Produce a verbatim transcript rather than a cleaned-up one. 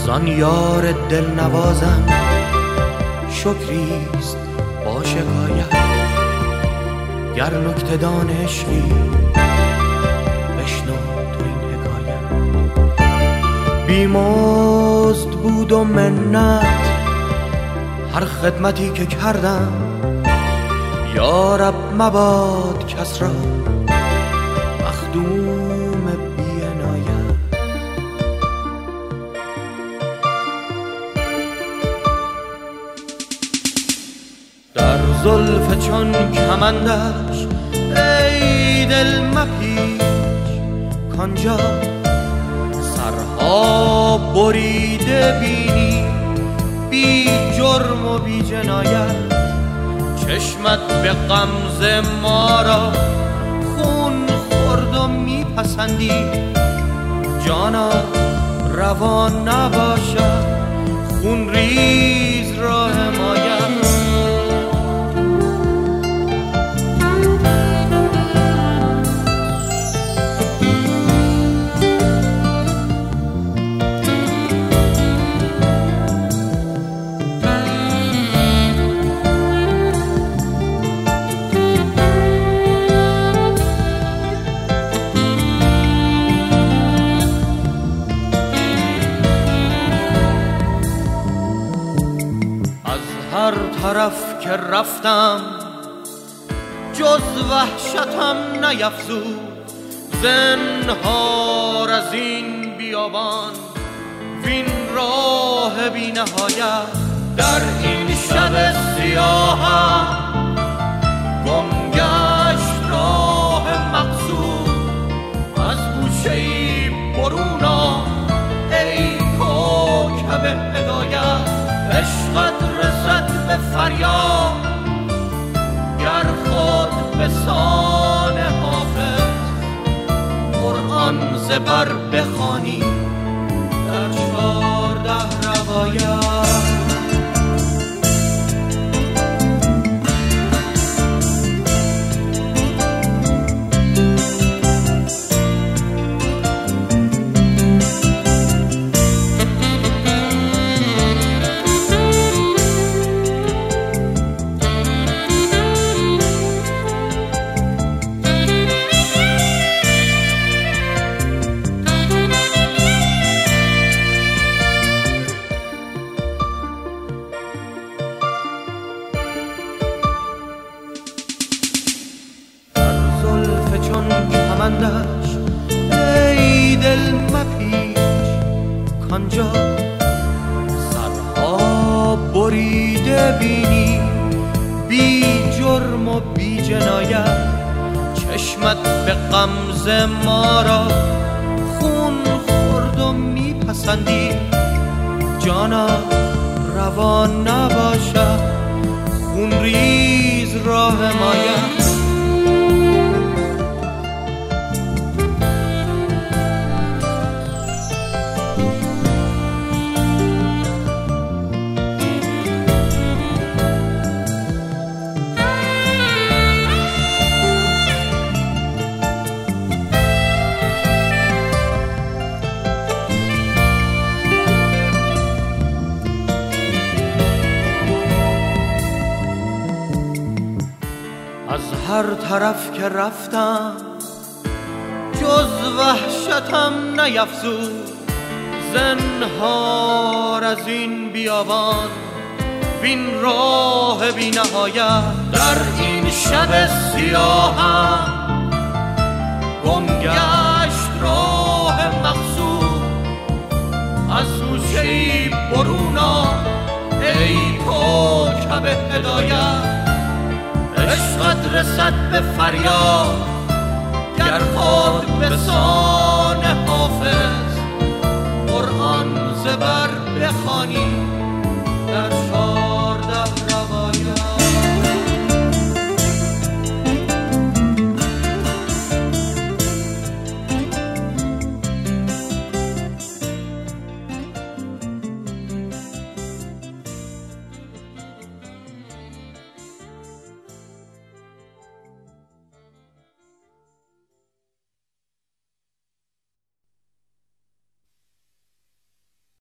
زان یار دل نوازم شکریست با شکایت. گر نکته دان عشقی بشنو تو این حکایت. بیمزد بود و منت هر خدمتی که کردم، یا رب مباد کس را مخدوم بی عنایت. در زلف چون کمندش ای دل مپیچ، کانجا سرها بریده بینی بی جرم و بی جنایت. چشمت به غمزه ما را خون خورد و میپسندی، جانا روا نباشد خون ریز را حمایت. هر طرف که رفتم جز وحشتم نیفزود، زنهار از این بیابان وین راه بی نهایت. در این شب سیاهم گم گشت راه مقصود، از گوشه‌ای برون آ ای کوکب هدایت. عشقت رسد به فریاد گر خود به سان حافظ، قرآن زبر بخوانی در چهارده روایت. کمندش ای دل مپیچ، کانجا سرها بریده بینی بی جرم و بی جنایت. چشمت به غمزه ما را خون خورد و میپسندی، جانا روا نباشد خون ریز را حمایت. از هر طرف که رفتم جز وحشتم نیفزود، زنهار از این بیابان وین راه بی نهایت. در این شب سیاهم گم گشت راه مقصود، از گوشه‌ای برون آ ای کوکب هدایت. عشقت رسد به فریاد گر خود به سان حافظ، قرآن زبر بخوانی